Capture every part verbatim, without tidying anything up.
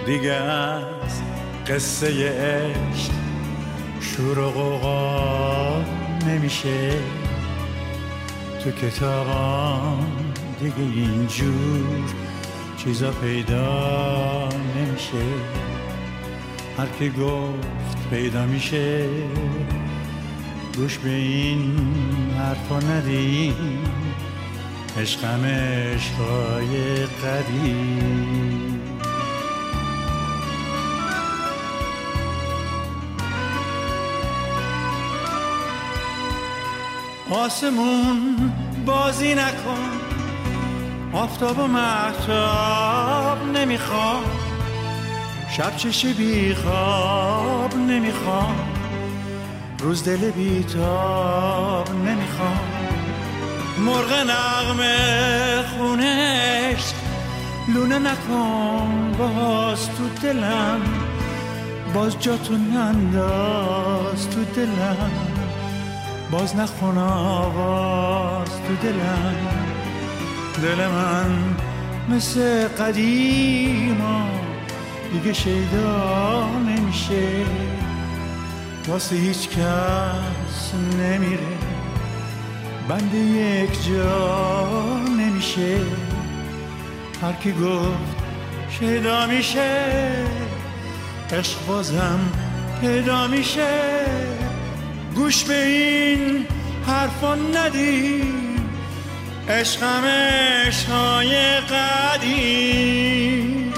دیگه از قصه عشق شور و غوغا نمیشه، تو کتابام دیگه اینجور چیزا پیدا نمیشه. هر کی گفت پیدا میشه گوش به این حرفا ندی، عشقم عشقای قدیم. آسمون بازی نکن، آفتاب و مهتاب نمیخوام، شب چشی بی خواب نمیخوام، روز دل بی تاب نمیخوام. مرغ نغمه خونش لونه نکن باز تو دلم، باز جا تو ننداز تو دلم، باز نخون آواز تو دلم. دل من مثل قدیما دیگه شیدا نمیشه، واسه هیچ کس نمیره، بند یک جا نمیشه. هر کی گفت شیدا میشه عشق بازم پیدا میشه. گوش به این حرفا ندی، عشقم عشقای قدیم.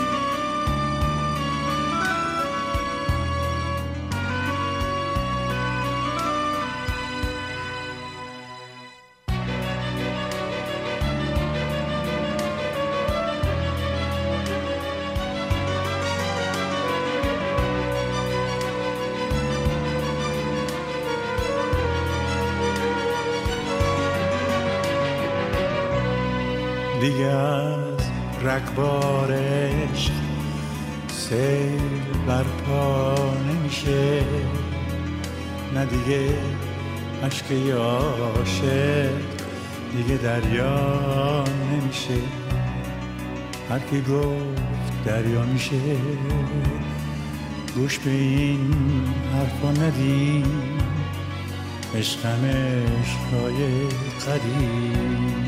دیگه از رگبار عشق سیل برپا نمیشه، نه دیگه عشق عاشق دیگه دریا نمیشه. هر کی گفت دریا میشه گوش به این حرفا ندی، عشقم عشقای قدیم.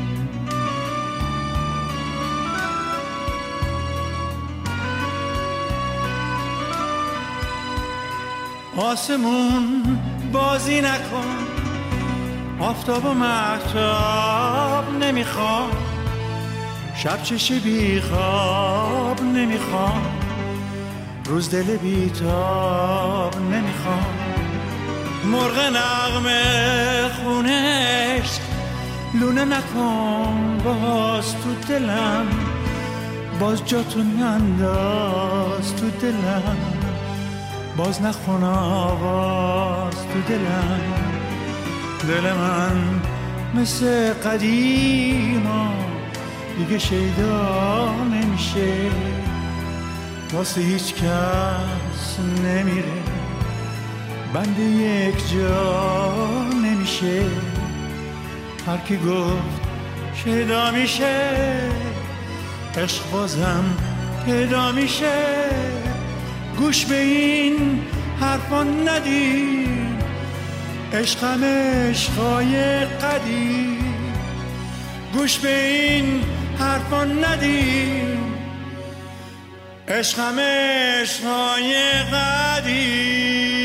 آسمون بازی نکن، آفتاب و مهتاب نمیخوام، شب چشی بی خواب نمیخوام، روز دل بی تاب نمیخوام. مرغ نغمه خونش لونه نکن باز تو دلم، باز جا تو ننداز تو دلم، باز نخون آواز تو دلم. دل من مثل قدیما دیگه شیدا نمیشه، واسه هیچ کس نمیره، بند یک جا نمیشه. هر کی گفت شیدا میشه عشق بازم پیدا میشه. گوش به این حرفا ندی، عشقم عشقای قدیم. گوش به این حرفا ندی، عشقم عشقای قدیم.